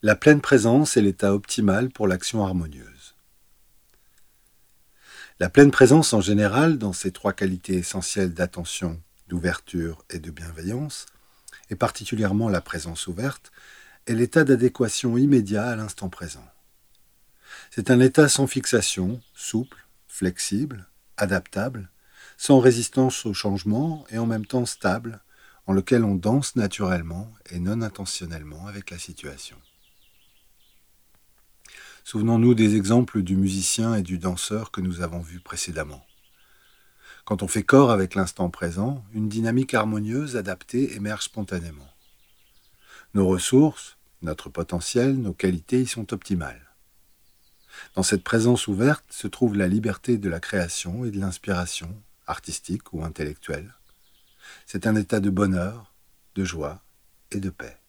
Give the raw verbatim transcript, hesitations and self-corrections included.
La pleine présence est l'état optimal pour l'action harmonieuse. La pleine présence en général, dans ses trois qualités essentielles d'attention, d'ouverture et de bienveillance, et particulièrement la présence ouverte, est l'état d'adéquation immédiat à l'instant présent. C'est un état sans fixation, souple, flexible, adaptable, sans résistance au changement et en même temps stable, en lequel on danse naturellement et non intentionnellement avec la situation. Souvenons-nous des exemples du musicien et du danseur que nous avons vus précédemment. Quand on fait corps avec l'instant présent, une dynamique harmonieuse adaptée émerge spontanément. Nos ressources, notre potentiel, nos qualités y sont optimales. Dans cette présence ouverte se trouve la liberté de la création et de l'inspiration, artistique ou intellectuelle. C'est un état de bonheur, de joie et de paix.